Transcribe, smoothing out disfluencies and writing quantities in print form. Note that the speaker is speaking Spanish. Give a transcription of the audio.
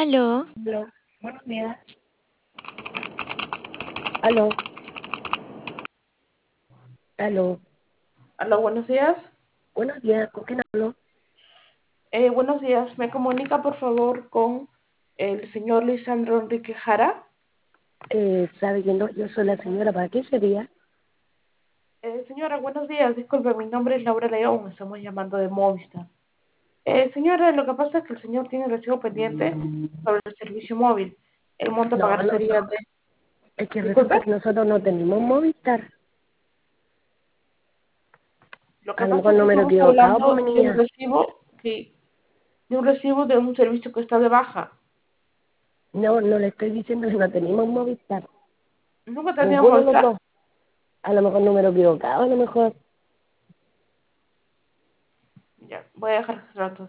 Aló, Aló, buenos días. Aló, aló, Hola, buenos días. buenos días. ¿Con quién hablo? Buenos días. ¿Me comunica, por favor, con el señor Lisandro Enrique Jara? ¿Sabe que no? Yo soy la señora. ¿Para qué sería? Señora, buenos días. Disculpe, mi nombre es Laura León. Estamos llamando de Movistar. Señora, lo que pasa es que el señor tiene recibo pendiente sobre el servicio móvil. El monto a No, pagar no, sería de... es que Disculpe. resulta que nosotros no tenemos Movistar. Lo A que lo pasa mejor es que no me lo he estamos equivocado, pues hablando mi de un niña. recibo, sí, de un recibo de un servicio que está de baja. No, no le estoy diciendo que no tenemos Movistar. ¿Nunca tenía Ninguno de los Movistar? dos. A lo mejor no me lo he equivocado, a lo mejor. Ya, voy a dejar registrado